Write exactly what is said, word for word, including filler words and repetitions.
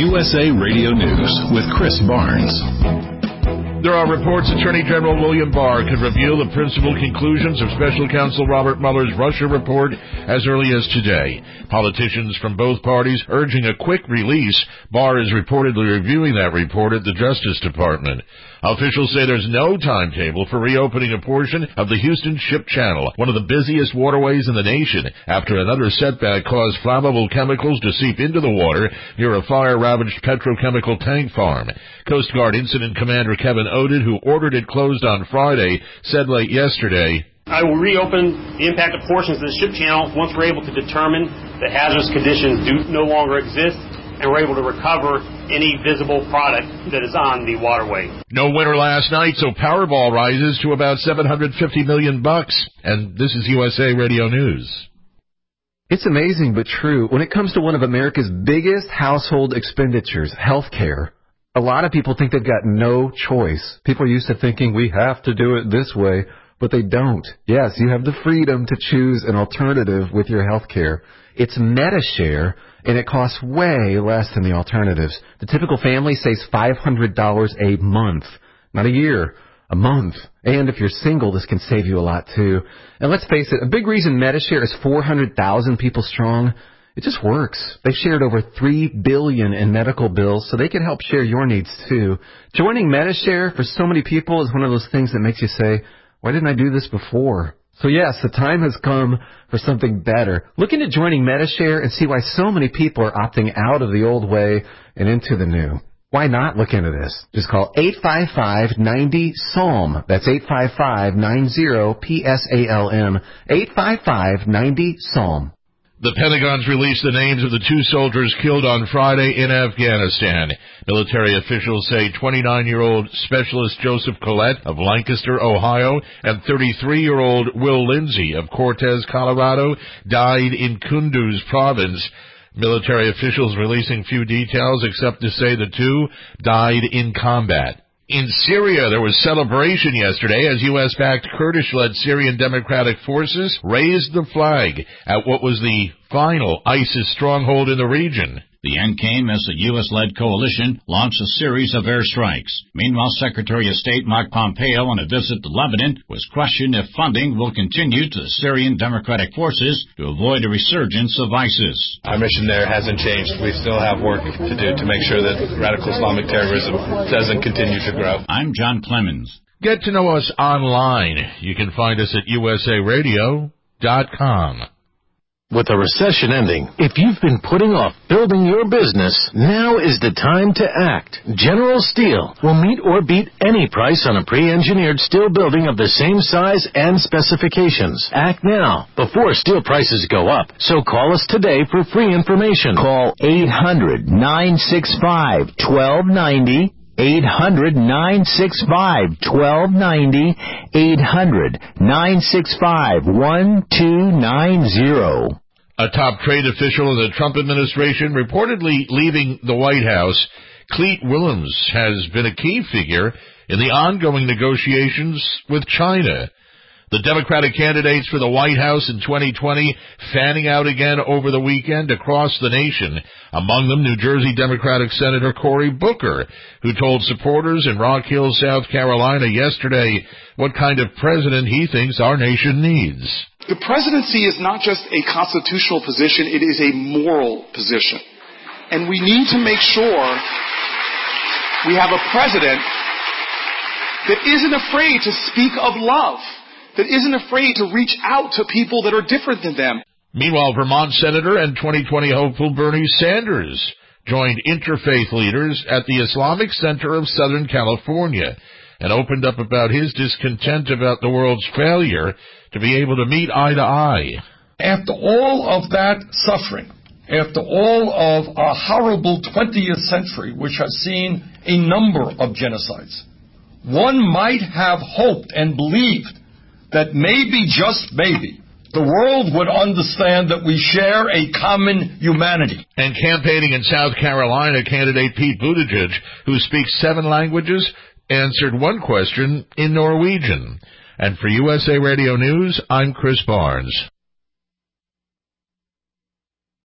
U S A Radio News with Chris Barnes. There are reports Attorney General William Barr could reveal the principal conclusions of Special Counsel Robert Mueller's Russia report as early as today. Politicians from both parties urging a quick release. Barr is reportedly reviewing that report at the Justice Department. Officials say there's no timetable for reopening a portion of the Houston Ship Channel, one of the busiest waterways in the nation, after another setback caused flammable chemicals to seep into the water near a fire-ravaged petrochemical tank farm. Coast Guard Incident Commander Kevin Oded, who ordered it closed on Friday, said late yesterday, I will reopen the impacted portions of the ship channel once we're able to determine that hazardous conditions do no longer exist and we're able to recover any visible product that is on the waterway. No winner last night, so Powerball rises to about seven hundred fifty million bucks. And this is U S A Radio News. It's amazing but true. When it comes to one of America's biggest household expenditures, healthcare, a lot of people think they've got no choice. People are used to thinking we have to do it this way, but they don't. Yes, you have the freedom to choose an alternative with your health care. It's Medi-Share, and it costs way less than the alternatives. The typical family saves five hundred dollars a month, not a year, a month. And if you're single, this can save you a lot, too. And let's face it, a big reason Medi-Share is four hundred thousand people strong, it just works. They've shared over three billion dollars in medical bills, so they can help share your needs, too. Joining Medi-Share for so many people is one of those things that makes you say, why didn't I do this before? So yes, the time has come for something better. Look into joining Medi-Share and see why so many people are opting out of the old way and into the new. Why not look into this? Just call eight five five, nine zero, S A L M. That's eight five five, nine zero, P S A L M. eight five five, nine zero, S A L M. The Pentagon's released the names of the two soldiers killed on Friday in Afghanistan. Military officials say twenty-nine-year-old Specialist Joseph Collette of Lancaster, Ohio, and thirty-three-year-old Will Lindsay of Cortez, Colorado, died in Kunduz province. Military officials releasing few details except to say the two died in combat. In Syria, there was celebration yesterday as U S-backed Kurdish-led Syrian Democratic Forces raised the flag at what was the final ISIS stronghold in the region. The end came as the U S-led coalition launched a series of airstrikes. Meanwhile, Secretary of State Mike Pompeo, on a visit to Lebanon, was questioned if funding will continue to the Syrian Democratic Forces to avoid a resurgence of ISIS. Our mission there hasn't changed. We still have work to do to make sure that radical Islamic terrorism doesn't continue to grow. I'm John Clemens. Get to know us online. You can find us at U S A radio dot com. With a recession ending, if you've been putting off building your business, now is the time to act. General Steel will meet or beat any price on a pre-engineered steel building of the same size and specifications. Act now, before steel prices go up. So call us today for free information. Call eight hundred, nine six five, one two nine zero. eight hundred, nine six five, one two nine zero. eight hundred, nine six five, one two nine zero. A top trade official in the Trump administration reportedly leaving the White House, Clete Willems, has been a key figure in the ongoing negotiations with China. The Democratic candidates for the White House in twenty twenty fanning out again over the weekend across the nation, among them New Jersey Democratic Senator Cory Booker, who told supporters in Rock Hill, South Carolina yesterday what kind of president he thinks our nation needs. The presidency is not just a constitutional position, it is a moral position. And we need to make sure we have a president that isn't afraid to speak of love, that isn't afraid to reach out to people that are different than them. Meanwhile, Vermont Senator and twenty twenty hopeful Bernie Sanders joined interfaith leaders at the Islamic Center of Southern California and opened up about his discontent about the world's failure to be able to meet eye to eye. After all of that suffering, after all of our horrible twentieth century, which has seen a number of genocides, one might have hoped and believed that maybe, just maybe, the world would understand that we share a common humanity. And campaigning in South Carolina, candidate Pete Buttigieg, who speaks seven languages, answered one question in Norwegian. And for U S A Radio News, I'm Chris Barnes.